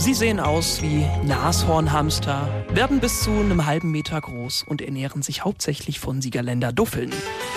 Sie sehen aus wie Nashornhamster, werden bis zu einem halben Meter groß und ernähren sich hauptsächlich von Siegerländer Duffeln.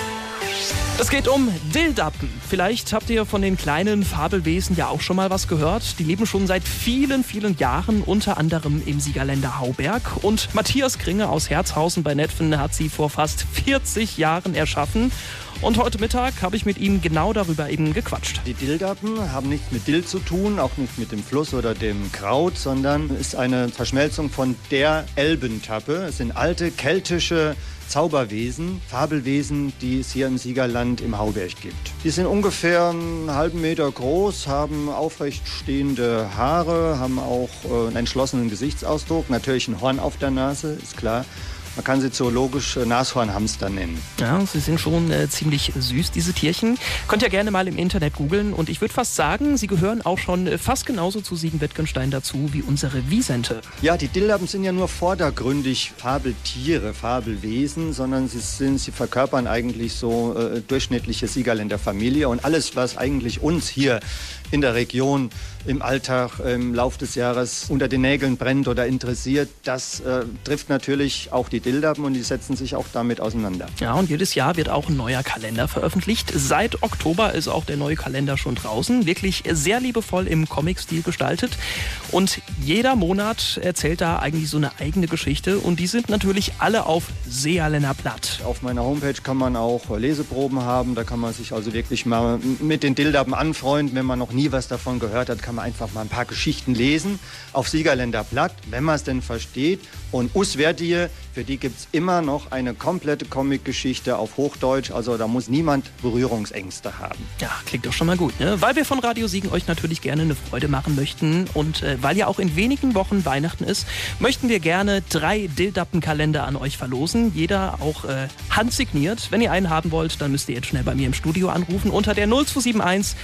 Es geht um Dilldappen. Vielleicht habt ihr von den kleinen Fabelwesen ja auch schon mal was gehört. Die leben schon seit vielen, vielen Jahren, unter anderem im Siegerländer Hauberg. Und Matthias Kringe aus Herzhausen bei Netphen hat sie vor fast 40 Jahren erschaffen. Und heute Mittag habe ich mit ihm genau darüber eben gequatscht. Die Dilldappen haben nichts mit Dill zu tun, auch nicht mit dem Fluss oder dem Kraut, sondern ist eine Verschmelzung von der Elbentappe. Es sind alte keltische Zauberwesen, Fabelwesen, die es hier im Siegerland im Hauberg gibt. Die sind ungefähr einen halben Meter groß, haben aufrecht stehende Haare, haben auch einen entschlossenen Gesichtsausdruck, natürlich ein Horn auf der Nase, ist klar. Man kann sie zoologisch Nashornhamster nennen. Ja, sie sind schon ziemlich süß, diese Tierchen. Könnt ihr gerne mal im Internet googeln. Und ich würde fast sagen, sie gehören auch schon fast genauso zu Siegen-Wittgenstein dazu wie unsere Wiesente. Ja, die Dilldappen sind ja nur vordergründig Fabeltiere, Fabelwesen, sondern sie verkörpern eigentlich so durchschnittliche Siegerländer Familie. Und alles, was eigentlich uns hier in der Region im Alltag im Lauf des Jahres unter den Nägeln brennt oder interessiert, das trifft natürlich auch die Dilldappen und die setzen sich auch damit auseinander. Ja, und jedes Jahr wird auch ein neuer Kalender veröffentlicht. Seit Oktober ist auch der neue Kalender schon draußen. Wirklich sehr liebevoll im Comic-Stil gestaltet. Und jeder Monat erzählt da eigentlich so eine eigene Geschichte. Und die sind natürlich alle auf Seerländer Blatt. Auf meiner Homepage kann man auch Leseproben haben. Da kann man sich also wirklich mal mit den Dilldappen anfreunden. Wenn man noch nie was davon gehört hat, kann man einfach mal ein paar Geschichten lesen auf Siegerländer Blatt, wenn man es denn versteht. Und Uswerdie, für die gibt es immer noch eine komplette Comic-Geschichte auf Hochdeutsch. Also da muss niemand Berührungsängste haben. Ja, klingt doch schon mal gut, ne? Weil wir von Radio Siegen euch natürlich gerne eine Freude machen möchten und weil ja auch in wenigen Wochen Weihnachten ist, möchten wir gerne 3 Dilldappen-Kalender an euch verlosen. Jeder auch handsigniert. Wenn ihr einen haben wollt, dann müsst ihr jetzt schnell bei mir im Studio anrufen unter der 0271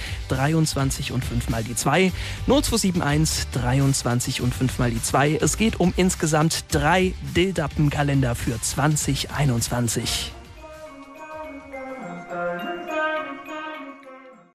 23 und 5 mal die 2. 0271 23 und 5 mal die 2. Es geht um insgesamt 3 Dilldappen-Kalender für 2021.